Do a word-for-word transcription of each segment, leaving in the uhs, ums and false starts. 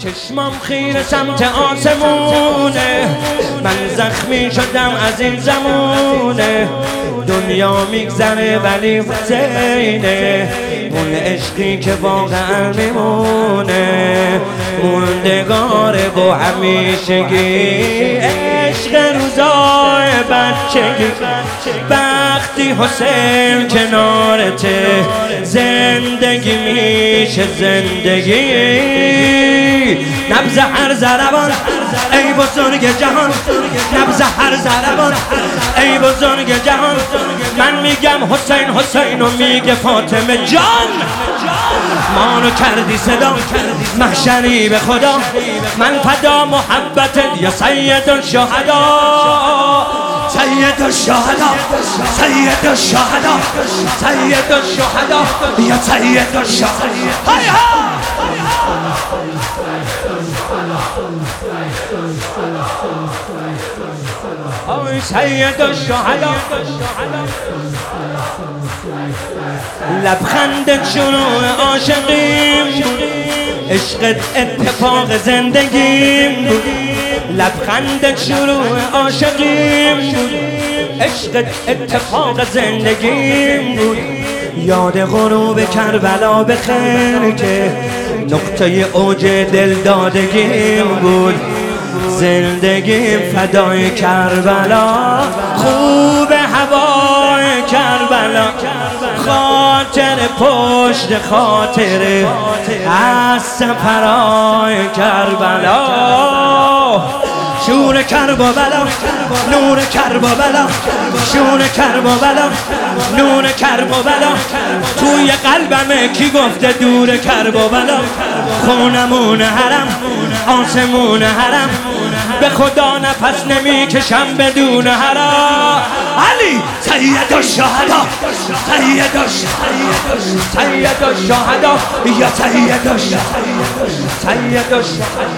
چشمام خیره سمت آسمونه، من زخمی شدم از این زمونه. دنیا میگذره ولی حسینه، اون عشقی که واقعا میمونه موندگاره با همیشگی. عشق روزای بچگی وقتی حسین کنارته زندگی میشه زندگی. نبض هر ضربان ای بزرگ جهان، نبض هر ضربان ای بزرگ جهان. من میگم حسین حسین و میگه فاطمه جان. مانو کردی صدا محشری به خدا، من فدا محبتت یا سید الشهدا. سید الشهدا سید الشهدا سید الشهدا یا سید الشهدا. های ها آی سید الشهدا. لبخندت شروع عاشقیم بود، عشقت اتفاق زندگیم بود. لبخندت شروع عاشقیم بود، عشقت اتفاق زندگیم بود. یاد غروب کربلا بخیر که نقطه اوج دل دادگیم بود. زندگیم فدای کربلا، خوب هوای کربلا. خاطر پشت خاطره از سفرهای کربلا. شور کربلا نور کربلا، شور کربلا نور کربلا. توی قلبمه کی گفته دور کربلا. خونمون حرم آسمون حرم، به خدا نفس نمیکشم بدون حرم. علی سید الشهدا سید الشهدا سید الشهدا یا سید الشهدا سید الشهدا.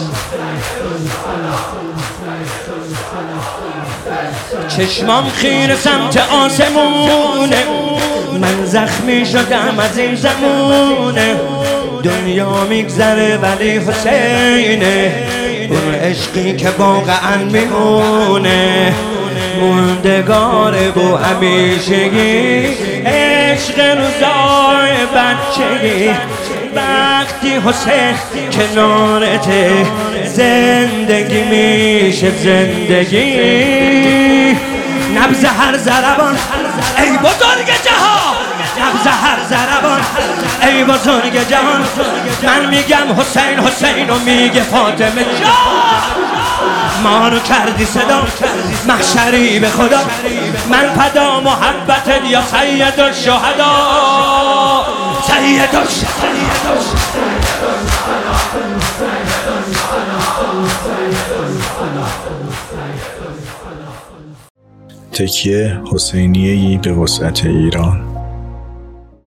چشمام خیره سمت آسمونه، من زخمی شدم از این زمونه. دنیا میگذره ولی حسینه، اون عشقی که واقعا میمونه موندگاره با همیشگی. عشق روزای بچگی وقتی حسین کنارته زندگی میشه زندگی. نبض هر ضربان ای بزرگ جهان، نبض هر ضربان ای بزرگ جهان. من میگم حسین حسین و میگه فاطمه جان. ما رو کردی صدا محشری به خدا، من فدا محبتت یا سید الشهدا سید الشهدا. تکیه حسینیه‌ای به وسعت ایران.